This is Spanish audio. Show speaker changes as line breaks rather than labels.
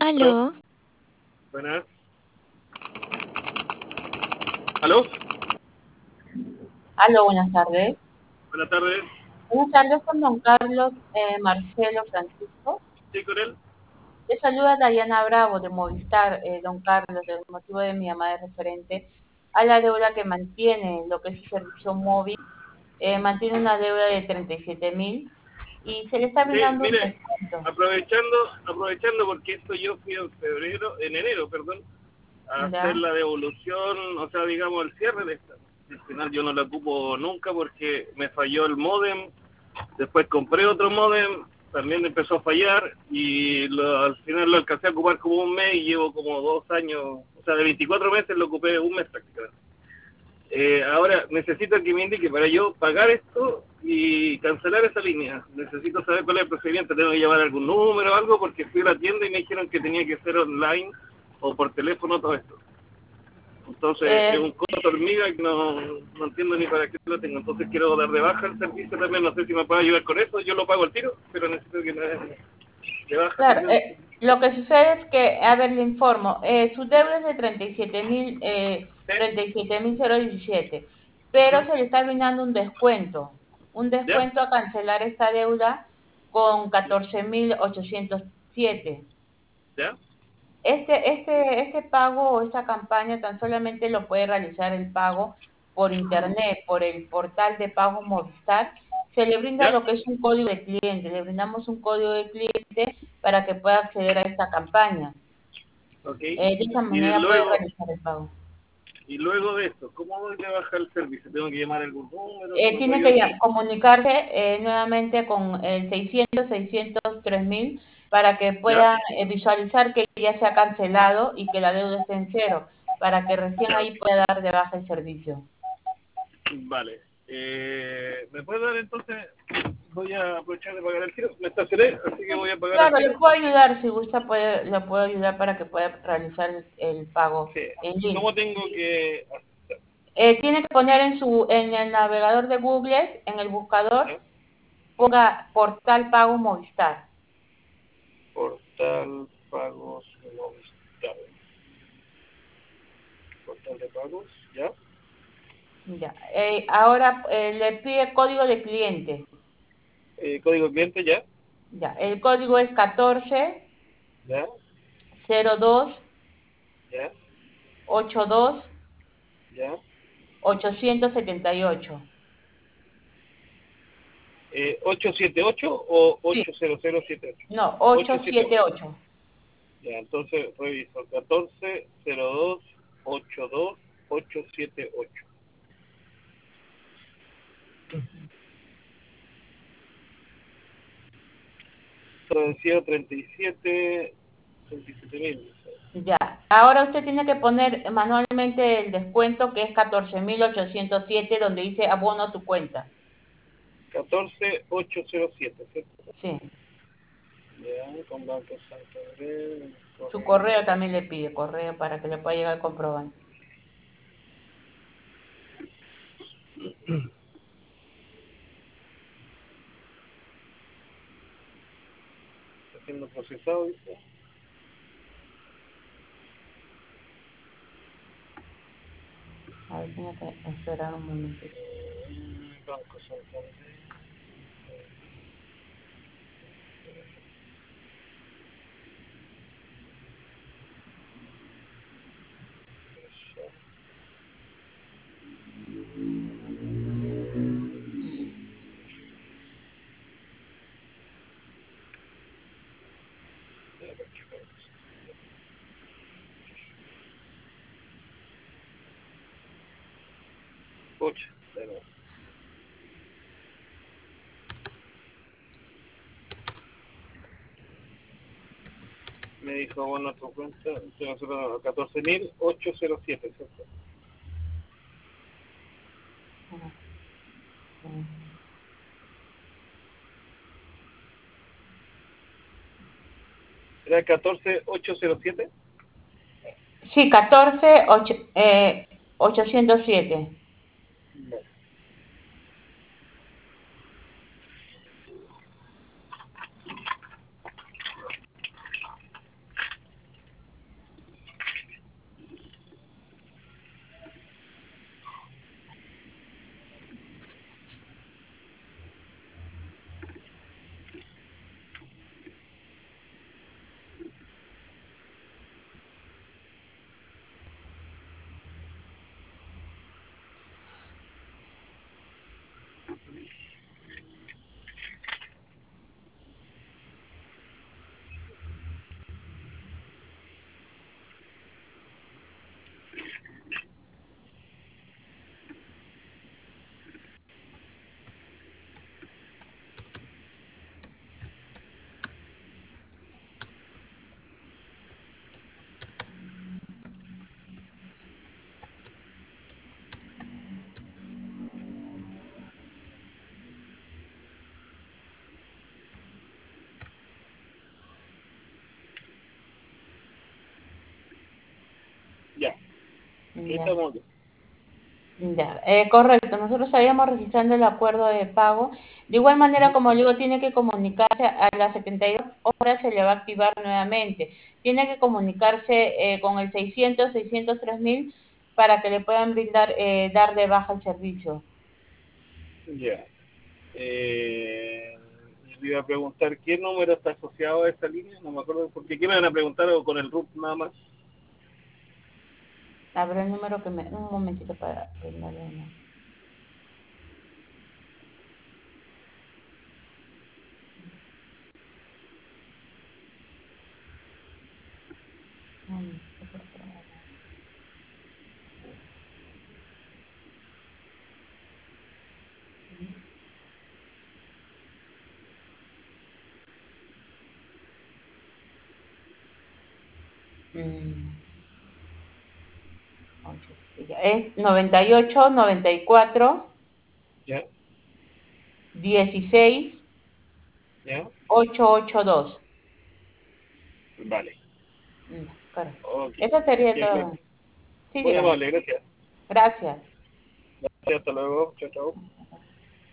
¿Aló?
Aló,
Buenas. ¿Aló?
Aló, buenas tardes.
Buenas tardes.
Buenas tardes con don Carlos Marcelo Francisco.
¿Sí, con él?
Le saluda Dayana Bravo de Movistar, don Carlos. El motivo de mi llamada es referente a la deuda que mantiene lo que es su servicio móvil. Mantiene una deuda de 37.000 y se le está
Sí,
brindando un
mire,
descuento.
aprovechando porque esto yo fui en enero, perdón, a hacer
¿Ya?
la devolución, o sea, digamos, el cierre de esta. Al final yo no la ocupo nunca porque me falló el módem, después compré otro módem, también empezó a fallar y al final lo alcancé a ocupar como un mes y llevo como 2 años, o sea, de 24 meses lo ocupé un mes prácticamente. Ahora necesito que me indique para yo pagar esto y cancelar esa línea. Necesito saber cuál es el procedimiento. Tengo que llevar algún número o algo porque fui a la tienda y me dijeron que tenía que ser online o por teléfono todo esto. Entonces es un
Eh,
costo hormiga que no entiendo ni para qué lo tengo. Entonces quiero dar de baja el servicio también. No sé si me puede ayudar con eso. Yo lo pago al tiro, pero necesito que me den de baja
claro,
también.
lo que sucede es que, a ver, le informo, su deuda es de 37.000,
¿Sí?
37.017, pero se le está brindando un
¿Ya?
descuento a cancelar esta deuda con 14.807.
¿Ya?
Este pago o esta campaña tan solamente lo puede realizar el pago por internet, por el portal de pago Movistar. Se le brinda
¿Ya?
lo que es un código de cliente, le brindamos un código de cliente para que pueda acceder a esta campaña.
Ok.
De esa
Y
manera puede
luego,
realizar el pago.
Y luego de esto, ¿cómo voy a bajar el servicio? ¿Tengo que llamar a algún número? ¿Tú me puedes
Tiene que
ayudar?
comunicarse nuevamente con el 603.000 para que
¿Ya?
puedan visualizar que ya se ha cancelado y que la deuda está en cero, para que recién
Ya,
ahí pueda dar de baja el servicio.
vale. ¿Me puedes dar entonces? Voy a aprovechar de pagar el tiro. Me estacioné, así que voy a pagar al
Claro, le
tiro.
puedo ayudar, si gusta, le puedo ayudar para que pueda realizar el pago
Sí.
en
¿Cómo
línea.
tengo que hacer?
Tiene que poner en el navegador de Google, en el buscador,
¿Ya?
ponga portal pago Movistar.
Portal pagos Movistar. Portal de pagos, ¿ya?
Ya. Ahora le pide código de cliente.
Código cliente, ¿ya?
Ya. El código es
¿Ya?
14
¿Ya?
02
¿Ya?
878.
878 o
Sí,
80078.
no,
878.
878.
Ya, entonces reviso. 14028278. Vencido 37.000.
Ya. Ahora usted tiene que poner manualmente el descuento que es 14.807 donde dice abono a tu cuenta.
14807, ¿cierto?
Sí.
Ya, con Banco Santander,
Su
correo.
correo también le pide, correo para que le pueda llegar el comprobante.
Está siendo procesado, dice.
A ver, tiene que esperar un momentito.
Banco Santander. Pucha, pero me dijo, bueno, tu cuenta, nosotros 14.807, ¿cierto? ¿Era 14807?
Sí, 807.
No. Ahí
Ya.
estamos bien.
Ya, correcto. Nosotros estaríamos registrando el acuerdo de pago. De igual manera, como digo, tiene que comunicarse a las 72 horas, se le va a activar nuevamente. Tiene que comunicarse con el 600-603.000 para que le puedan brindar, dar de baja el servicio.
Ya. Le iba a preguntar qué número está asociado a esta línea, no me acuerdo, porque ¿qué me van a preguntar o con el RUP nada más?
A ver el número que me... Un momentito para brindarle el número. Un momentito, por favor. Mm, es 98-94
Ya,
16
ya,
882.
vale.
Correcto.
Ok,
Eso sería
qué claro.
todo. Sí,
Muy
dígame.
amable, gracias.
Gracias.
Gracias, hasta luego, chao, chao.